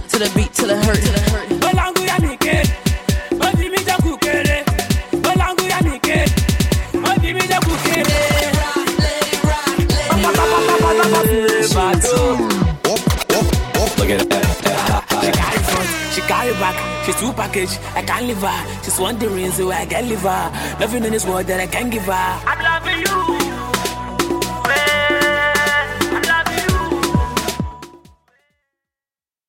to the beat till it hurt. Balangu ya nike, odi mi ja kukere. Balangu ya nike, odi mi ja kukere. Look at that. She got it front, she got it back. She's two package, I can't leave her. She's wondering so I can leave her. Nothing in this world that I can give her. I'm loving you.